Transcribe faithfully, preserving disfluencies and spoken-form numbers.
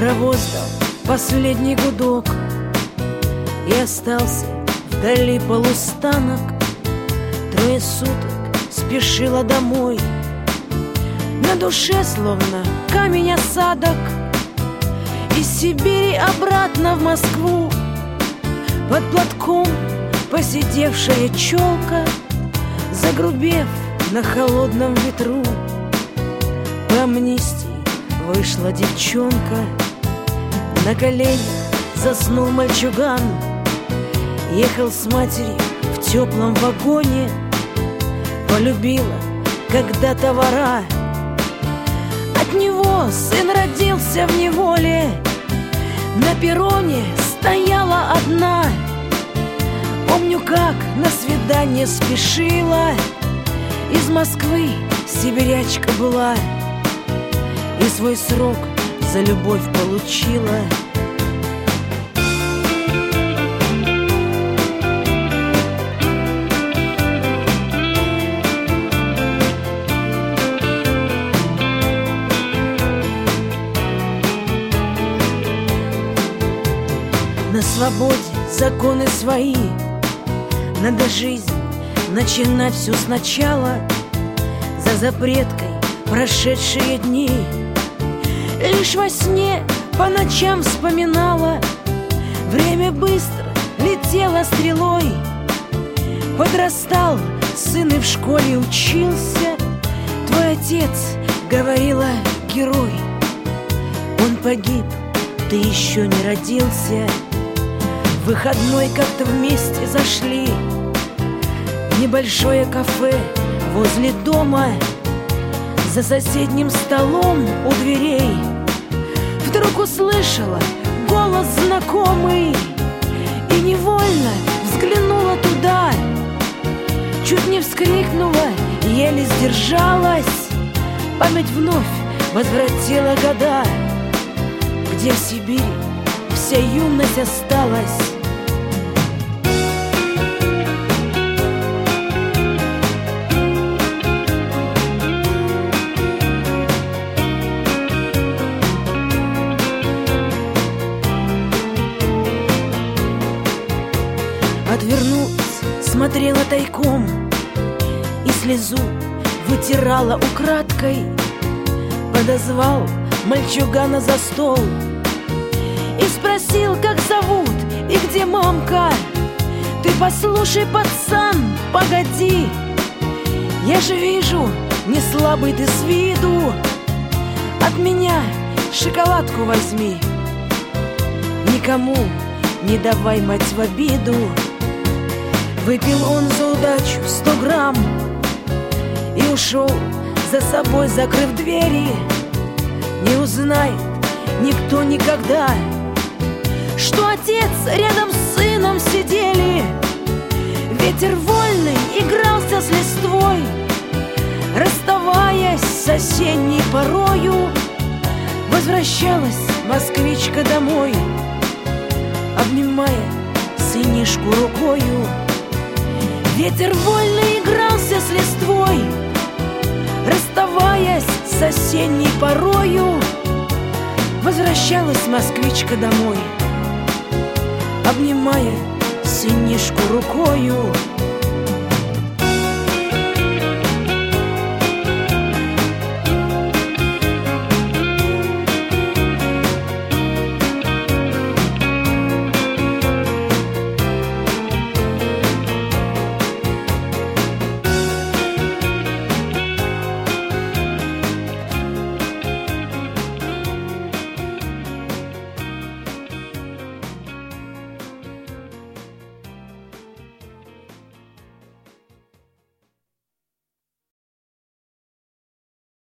Паровоз дал последний гудок, и остался вдали полустанок. Трое суток спешила домой, на душе словно камень осадок. Из Сибири обратно в Москву, под платком поседевшая челка, загрубев на холодном ветру. По амнистии вышла девчонка, на коленях заснул мальчуган. Ехал с матерью в теплом вагоне, полюбила когда-то вора. От него сын родился в неволе, на перроне стояла одна. Помню, как на свидание спешила, из Москвы сибирячка была, и свой срок за любовь получила. На свободе законы свои, надо жизнь начинать всю сначала. За запреткой прошедшие дни лишь во сне по ночам вспоминала. Время быстро летело стрелой, подрастал сын и в школе учился. Твой отец, говорила, герой, он погиб, ты еще не родился. В выходной как-то вместе зашли в небольшое кафе возле дома. За соседним столом у дверей вдруг услышала голос знакомый и невольно взглянула туда. Чуть не вскрикнула, еле сдержалась. Память вновь возвратила года, где в Сибири вся юность осталась. Отвернулась, смотрела тайком и слезу вытирала украдкой. Подозвал мальчугана за стол и спросил, как зовут и где мамка. Ты послушай, пацан, погоди, я же вижу, не слабый ты с виду. От меня шоколадку возьми, никому не давай, мать, в обиду. Выпил он за удачу сто грамм и ушел, за собой закрыв двери. Не узнает никто никогда, что отец рядом с сыном сидели. Ветер вольный игрался с листвой, расставаясь с осенней порою. Возвращалась москвичка домой, обнимая сынишку рукою. Ветер вольно игрался с листвой, расставаясь с осенней порою. Возвращалась москвичка домой, обнимая сынишку рукою.